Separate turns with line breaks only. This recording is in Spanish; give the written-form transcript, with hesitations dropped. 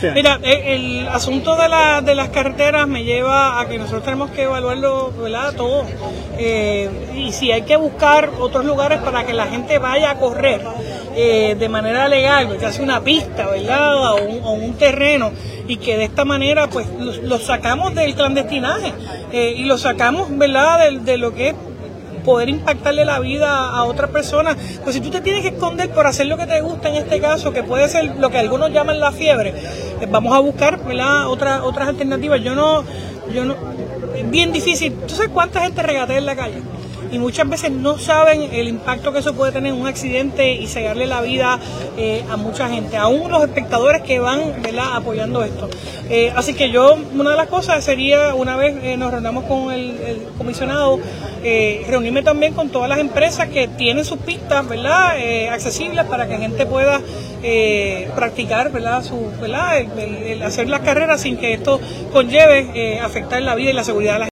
Mira, el asunto de las carreteras me lleva a que nosotros tenemos que evaluarlo, ¿verdad? Todo. Y si hay que buscar otros lugares para que la gente vaya a correr de manera legal, ya sea una pista, ¿verdad? O un terreno, y que de esta manera pues lo sacamos del clandestinaje y lo sacamos, ¿verdad? De lo que es poder impactarle la vida a otra persona. Pues si tú te tienes que esconder por hacer lo que te gusta en este caso, que puede ser lo que algunos llaman la fiebre, vamos a buscar, ¿verdad? Otras alternativas. Yo no, es bien difícil. ¿Tú sabes cuánta gente regatea en la calle? Y muchas veces no saben el impacto que eso puede tener en un accidente y cegarle la vida a mucha gente, aún los espectadores que van, ¿verdad?, apoyando esto. Así que una de las cosas sería, una vez nos reunamos con el comisionado, reunirme también con todas las empresas que tienen sus pistas, ¿verdad?, accesibles para que la gente pueda practicar, ¿verdad?, el hacer las carreras sin que esto conlleve afectar la vida y la seguridad de la gente.